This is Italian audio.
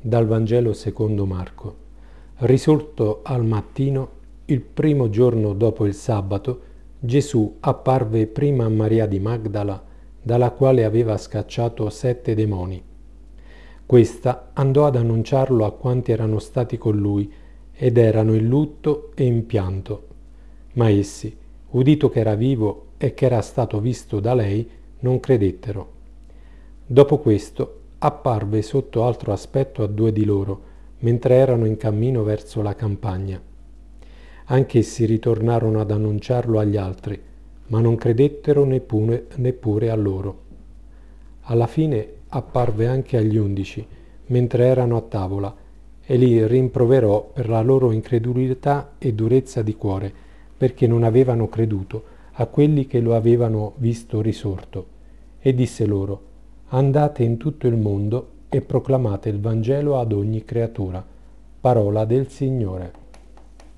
Dal Vangelo secondo Marco. Risorto al mattino, il primo giorno dopo il sabato, Gesù apparve prima a Maria di Magdala, dalla quale aveva scacciato 7 demoni. Questa andò ad annunciarlo a quanti erano stati con lui ed erano in lutto e in pianto. Ma essi, udito che era vivo e che era stato visto da lei, non credettero. Dopo questo apparve sotto altro aspetto a 2 di loro, mentre erano in cammino verso la campagna. Anch'essi ritornarono ad annunciarlo agli altri, ma non credettero neppure a loro. Alla fine apparve anche agli 11, mentre erano a tavola, e li rimproverò per la loro incredulità e durezza di cuore, perché non avevano creduto a quelli che lo avevano visto risorto. E disse loro: andate in tutto il mondo e proclamate il Vangelo ad ogni creatura. Parola del Signore.